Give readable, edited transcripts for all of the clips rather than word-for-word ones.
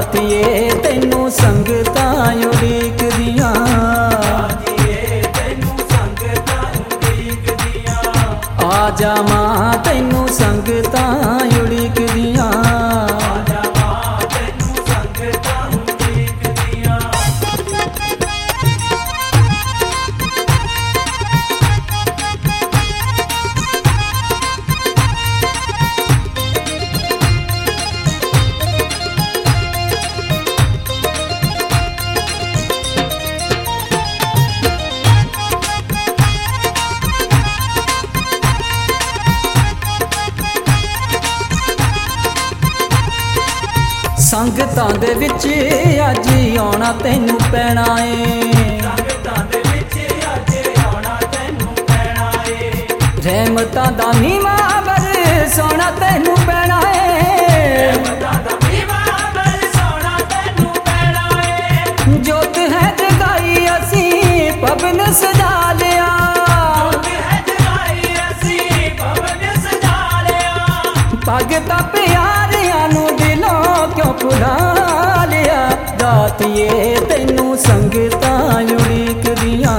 दातिए तैनू संगतां उड़ीकदियां। आ जावां तैनू संगतां उड़ीकदियां। संगतां दे विच अज आउणा तैनू पैणा ए। रहमतां दा नीवा बरसाउणा तैनू पैणा ए। जोत है जगाई असी भवन सजा लिया। भगता प्यारियां नू दिलों क्यों भुला लिया। दातिए तैनू संगतां उड़ीकदियां।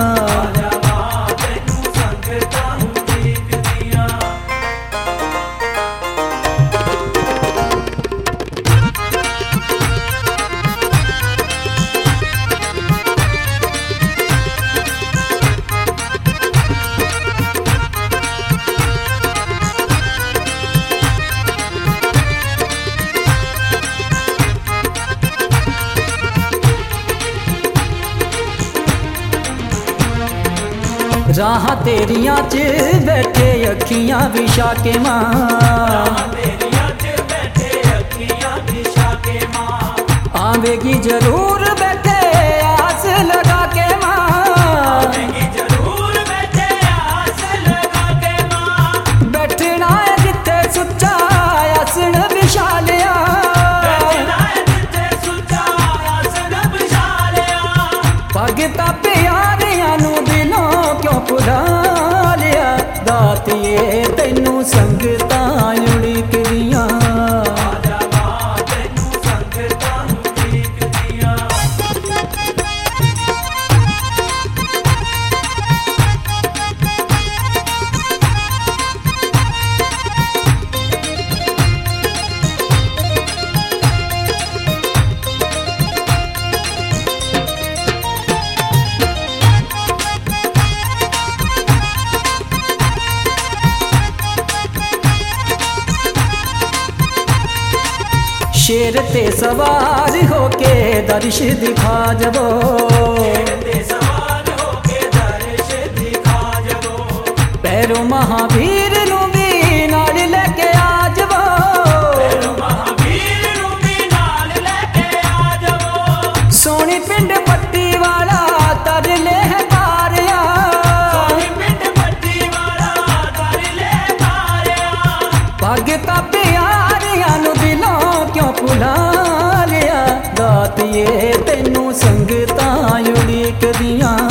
राह तेरियां च बैठे अखियां विछा के मां। आवेगी जरूर बैठे आस लगा के मां। बैठना है जिथे सुच्चा आसन विछा लिया। भगता प्यारियां नू दिलों क्यों भुला लिया। दातिए तैनू संगतां उड़ीकदियां। शेर ते सवार होके दर्श दिखा जबो। पैरों महावीर नू भी नाल लेके आ जबो। सोनी पिंड पट्टी वाला तरले है तारिया। भगता प्यारियां नू दिलों क्यों भुला लिया। दातिए तैनू संगतां उड़ीकदियां।